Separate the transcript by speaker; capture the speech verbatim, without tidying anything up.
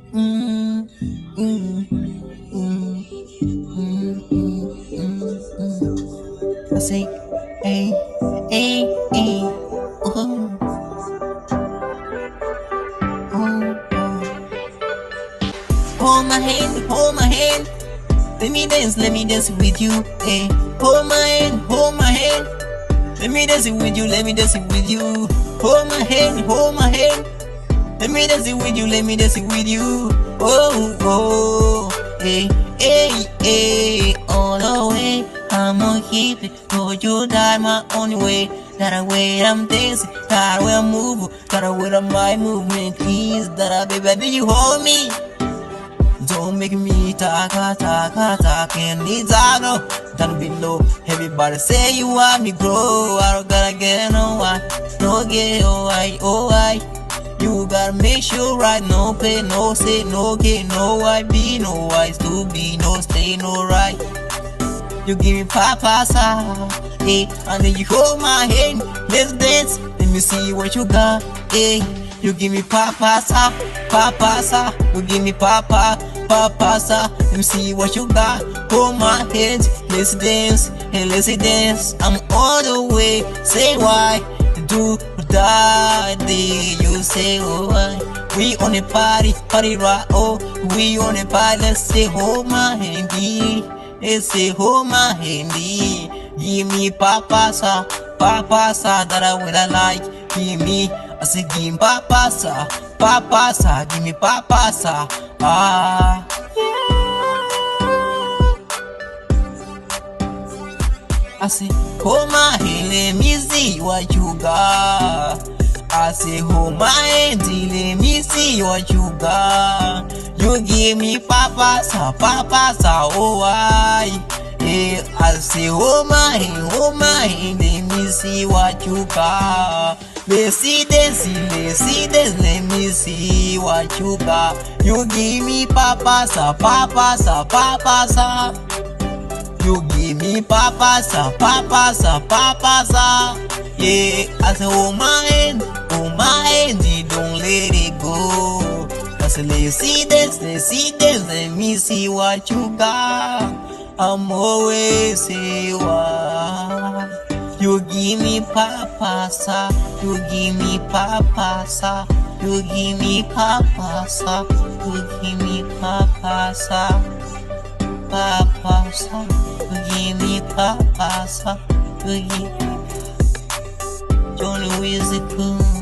Speaker 1: Mm, mm, mm, mm, mm, mm. I say, hey, hey, hey, oh, oh, oh. Hold my hand, hold my hand. Let me dance, let me dance with you. Hey, hold my hand, hold my hand. Let me dance with you, let me dance with you. Hold my hand, hold my hand. Let me dance with you, let me dance with you. Oh, oh, hey, hey, hey, all the way. I'm gonna keep it, for you die my only way. That way I'm dancing, that way I'm moving, that way my movement is. That baby, do you hold me? Don't make me talk, talk, talk, talk, and it's out down below. Everybody say you want me grow. I don't gotta get no why, no get oh I, oh I. You gotta make sure right, no pay, no say, no get, no I be, no wise to be, no stay, no right. You give me papa sa, hey, and then you hold my hand, let's dance, let me see what you got, hey. You give me papa sa, papa sa, you give me papa, papa sa, let me see what you got, hold my hand, let's dance, hey, let's dance, I'm all the way, say why, do die, you say oh why, we on a party, party right, oh, we on a party, let's say hold my hand, let's say hold my hand, give me papa sa, papa sa, that I will like, give me, I say give me papa sa, papa sa, give me papa sa, ah, I say hold my hand, let me see what you got. I say hold my hand, let me see what you got. You give me papa sa, papa sa, oh why? Yeah, I say hold my hand, hold my hand, let me see what you got. Let's see this, let's see this, let me see what you got. You give me papa sa, papa sa, papa sa. You give me papa sa, papa sa, papa sa. Yeah, I say hold my hand, hold my hand, don't let it go. I say let's see this, let's see this, let me see what you got. I'm always say why. You give me papa sa, you give me papa sa, you give me papa sa, you give me papa sa, papa sa, you give me papa sa, you give me Johnny Wizard.